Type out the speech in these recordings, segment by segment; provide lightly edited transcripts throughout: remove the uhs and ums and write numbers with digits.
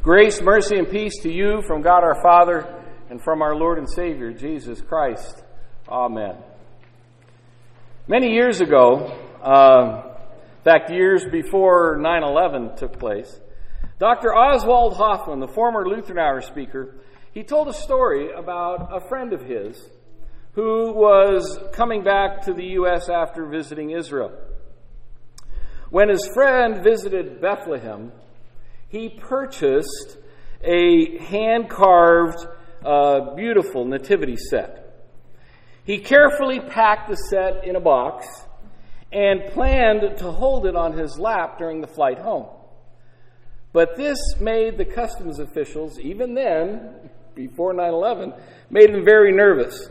Grace, mercy, and peace to you from God our Father and from our Lord and Savior, Jesus Christ. Amen. Many years ago, in fact, years before 9/11 took place, Dr. Oswald Hoffman, the former Lutheran Hour speaker, he told a story about a friend of his who was coming back to the U.S. after visiting Israel. When his friend visited Bethlehem, he purchased a hand-carved, beautiful nativity set. He carefully packed the set in a box and planned to hold it on his lap during the flight home. But this made the customs officials, even then, before 9/11, made them very nervous.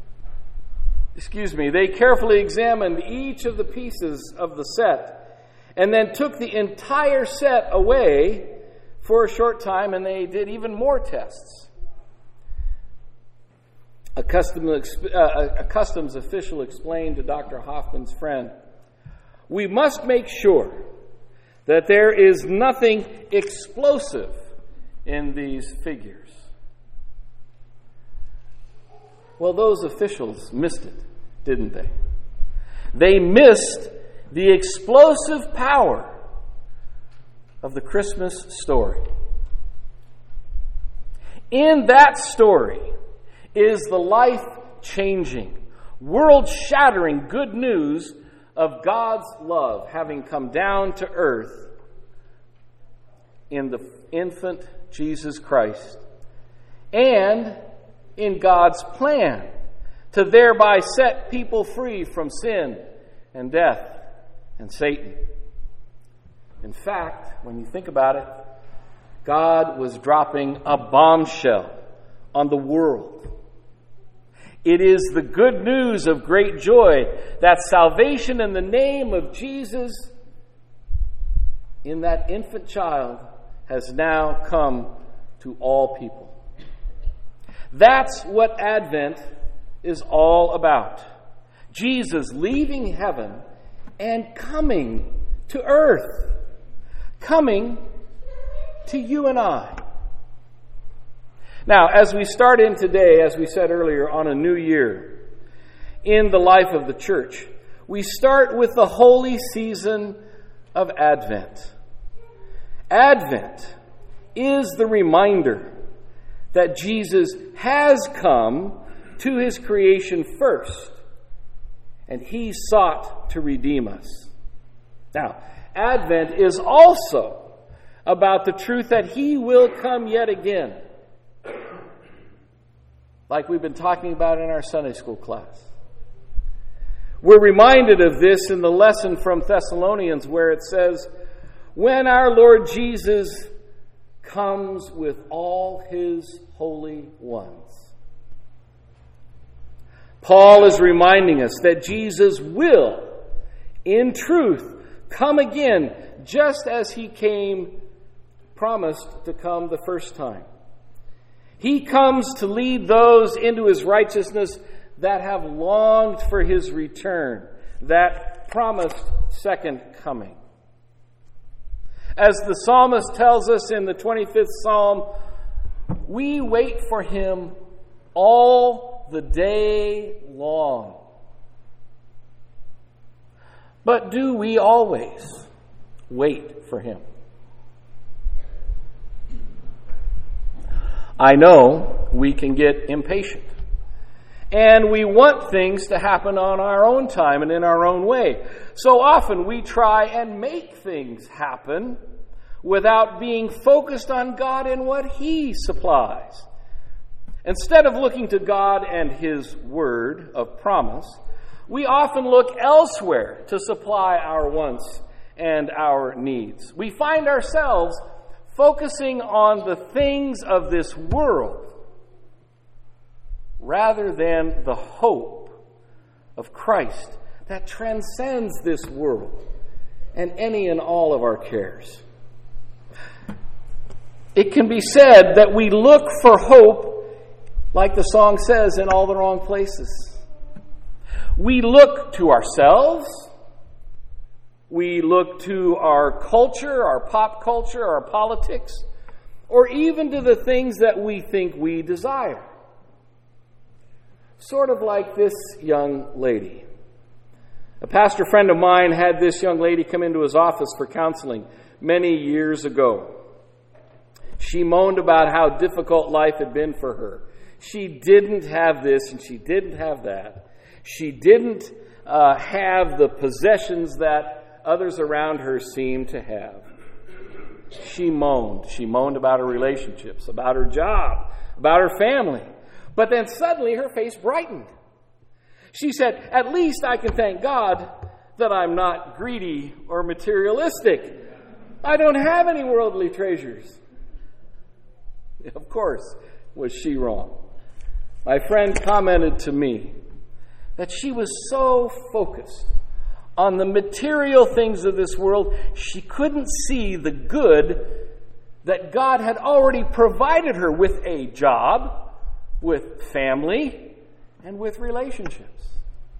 They carefully examined each of the pieces of the set and then took the entire set away for a short time, and they did even more tests. A customs official explained to Dr. Hoffman's friend, "We must make sure that there is nothing explosive in these figures." Well, those officials missed it, didn't they? They missed the explosive power of the Christmas story. In that story is the life-changing, world-shattering good news of God's love having come down to earth in the infant Jesus Christ, and in God's plan to thereby set people free from sin and death and Satan. In fact, when you think about it, God was dropping a bombshell on the world. It is the good news of great joy that salvation in the name of Jesus in that infant child has now come to all people. That's what Advent is all about. Jesus leaving heaven and coming to earth. Coming to you and I. Now, as we start in today, as we said earlier, on a new year in the life of the church, we start with the holy season of Advent. Advent is the reminder that Jesus has come to his creation first, and he sought to redeem us. Now, Advent is also about the truth that he will come yet again, like we've been talking about in our Sunday school class. We're reminded of this in the lesson from Thessalonians where it says, when our Lord Jesus comes with all his holy ones. Paul is reminding us that Jesus will, in truth, come again just as he promised to come the first time. He comes to lead those into his righteousness that have longed for his return, that promised second coming. As the psalmist tells us in the 25th Psalm, we wait for him all the day long. But do we always wait for him? I know we can get impatient. And we want things to happen on our own time and in our own way. So often we try and make things happen without being focused on God and what he supplies. Instead of looking to God and his word of promise, we often look elsewhere to supply our wants and our needs. We find ourselves focusing on the things of this world rather than the hope of Christ that transcends this world and any and all of our cares. It can be said that we look for hope, like the song says, in all the wrong places. We look to ourselves. We look to our culture, our pop culture, our politics. or even to the things that we think we desire. Sort of like this young lady. A pastor friend of mine had this young lady come into his office for counseling many years ago. She moaned about how difficult life had been for her. She didn't have this and she didn't have that. She didn't have the possessions that others around her seemed to have. She moaned. She moaned about her relationships, about her job, about her family. But then suddenly her face brightened. She said, "At least I can thank God that I'm not greedy or materialistic. I don't have any worldly treasures." Of course, was she wrong. My friend commented to me that she was so focused on the material things of this world, she couldn't see the good that God had already provided her with a job, with family, and with relationships.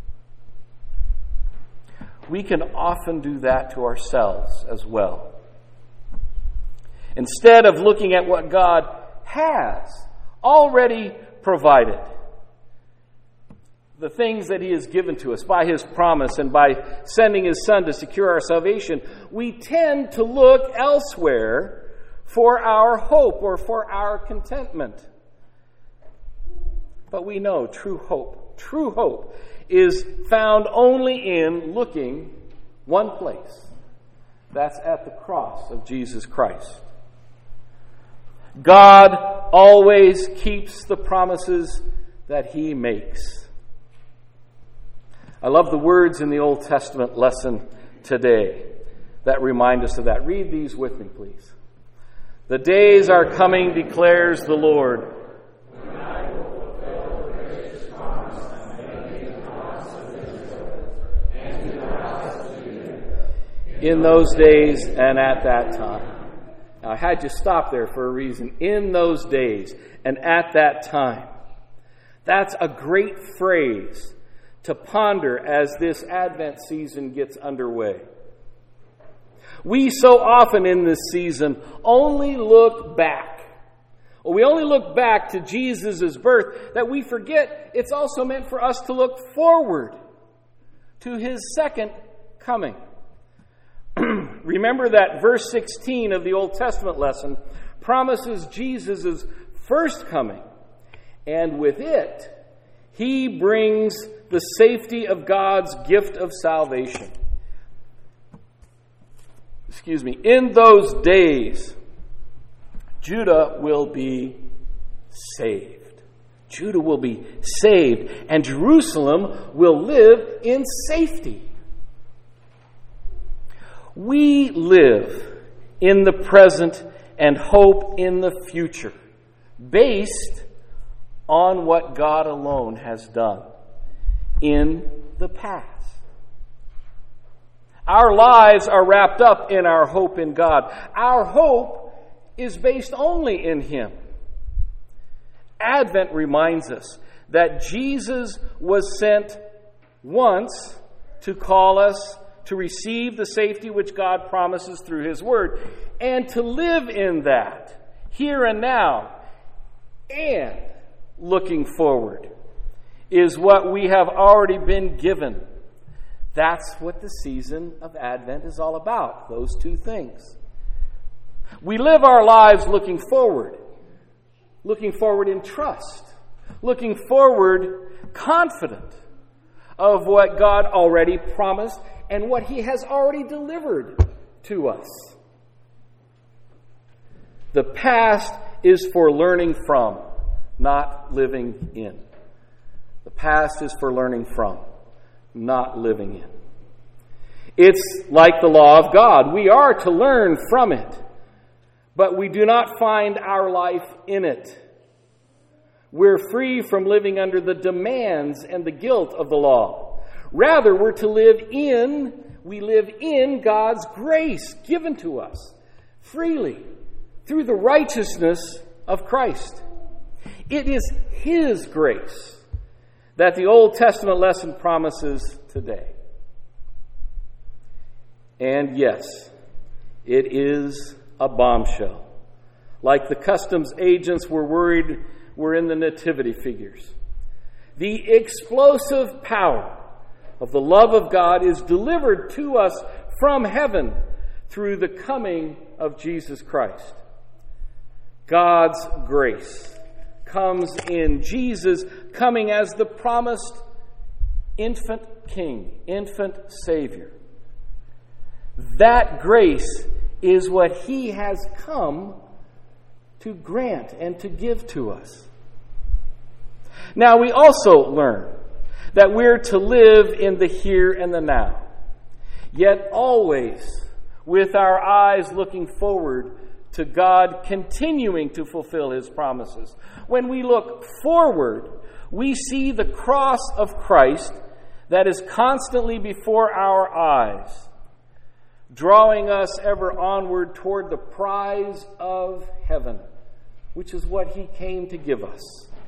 We can often do that to ourselves as well. Instead of looking at what God has already provided, the things that He has given to us by His promise and by sending His Son to secure our salvation, we tend to look elsewhere for our hope or for our contentment. But we know true hope is found only in looking one place. That's at the cross of Jesus Christ. God always keeps the promises that He makes. I love the words in the Old Testament lesson today that remind us of that. Read these with me, please. "The days are coming, declares the Lord, when I will fulfill the gracious promise I made to the house of Israel and to the house of Judah in those days and at that time." Now, I had to stop there for a reason. In those days and at that time. That's a great phrase to ponder as this Advent season gets underway. We so often in this season only look back. We only look back to Jesus' birth that we forget it's also meant for us to look forward to His second coming. Remember that verse 16 of the Old Testament lesson promises Jesus' first coming, and with it, He brings the safety of God's gift of salvation. In those days, Judah will be saved. Judah will be saved, and Jerusalem will live in safety. We live in the present and hope in the future, based on what God alone has done in the past. Our lives are wrapped up in our hope in God. Our hope is based only in Him. Advent reminds us that Jesus was sent once to call us to receive the safety which God promises through His Word, and to live in that, here and now, and looking forward, is what we have already been given. That's what the season of Advent is all about, those two things. We live our lives looking forward in trust, looking forward confident of what God already promised and what He has already delivered to us. The past is for learning from, not living in. The past is for learning from, not living in. It's like the law of God. We are to learn from it, but we do not find our life in it. We're free from living under the demands and the guilt of the law. Rather, we live in God's grace given to us freely through the righteousness of Christ. It is His grace that the Old Testament lesson promises today. And yes, it is a bombshell. like the customs agents were worried were in the nativity figures. The explosive power of the love of God is delivered to us from heaven through the coming of Jesus Christ. God's grace comes in Jesus coming as the promised infant King, infant Savior. That grace is what He has come to grant and to give to us. Now, we also learn that we're to live in the here and the now, yet always with our eyes looking forward to God continuing to fulfill His promises. When we look forward, we see the cross of Christ that is constantly before our eyes, drawing us ever onward toward the prize of heaven, which is what He came to give us.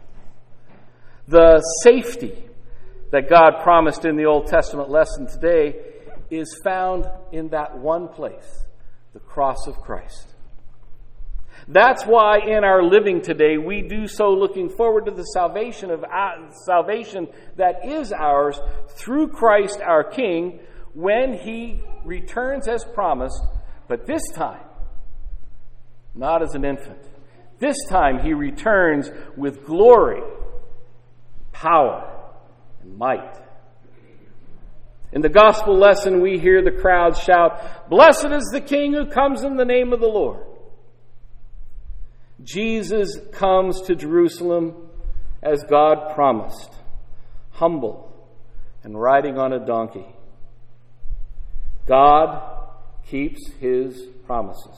The safety that God promised in the Old Testament lesson today is found in that one place, the cross of Christ. That's why in our living today we do so looking forward to the salvation that is ours through Christ our King when He returns as promised, but this time not as an infant. This time He returns with glory, power, and might. In the gospel lesson, we hear the crowd shout, "Blessed is the King who comes in the name of the Lord." Jesus comes to Jerusalem as God promised, humble and riding on a donkey. God keeps His promises.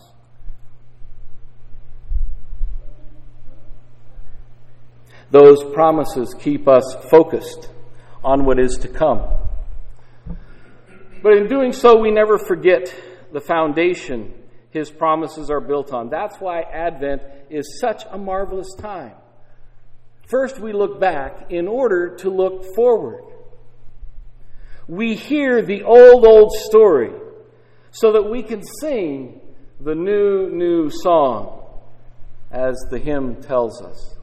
Those promises keep us focused on what is to come. But in doing so, we never forget the foundation His promises are built on. That's why Advent is such a marvelous time. First, we look back in order to look forward. We hear the old story so that we can sing the new song, as the hymn tells us.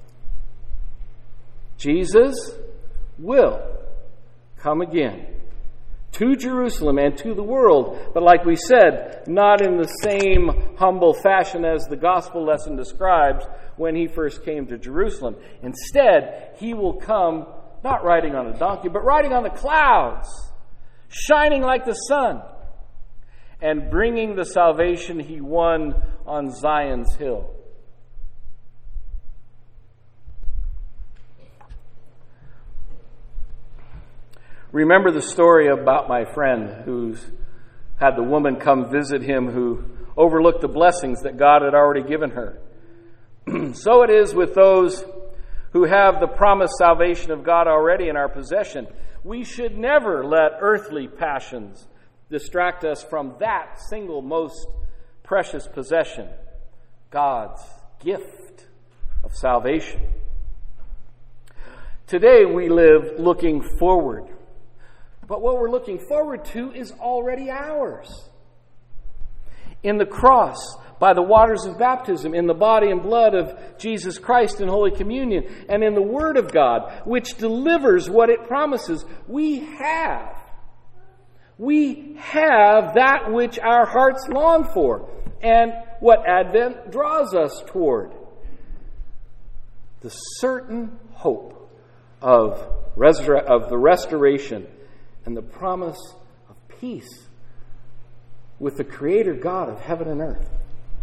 Jesus will come again to Jerusalem and to the world, but like we said, not in the same humble fashion as the gospel lesson describes when He first came to Jerusalem. Instead, He will come not riding on a donkey, but riding on the clouds, shining like the sun, and bringing the salvation He won on Zion's hill. Remember the story about my friend who's had the woman come visit him who overlooked the blessings that God had already given her. So it is with those who have the promised salvation of God already in our possession. We should never let earthly passions distract us from that single most precious possession, God's gift of salvation. Today we live looking forward. But what we're looking forward to is already ours. In the cross, by the waters of baptism, in the body and blood of Jesus Christ in Holy Communion, and in the Word of God, which delivers what it promises, we have that which our hearts long for, and what Advent draws us toward. The certain hope of the restoration and the promise of peace with the Creator God of heaven and earth.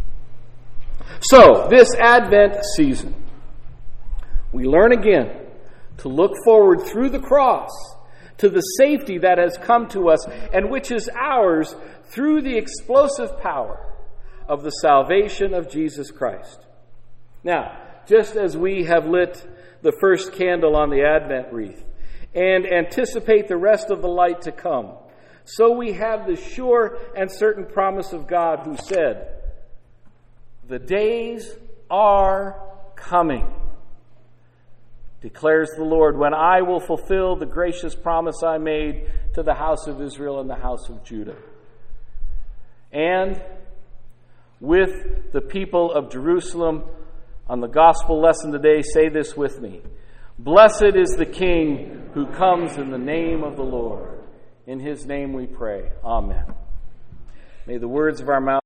So, this Advent season, we learn again to look forward through the cross to the safety that has come to us and which is ours through the explosive power of the salvation of Jesus Christ. Now, just as we have lit the first candle on the Advent wreath and anticipate the rest of the light to come, so we have the sure and certain promise of God who said, "The days are coming, declares the Lord, when I will fulfill the gracious promise I made to the house of Israel and the house of Judah. And with the people of Jerusalem on the gospel lesson today. Say this with me. Blessed is the King who comes in the name of the Lord. In his name we pray. Amen. May the words of our mouth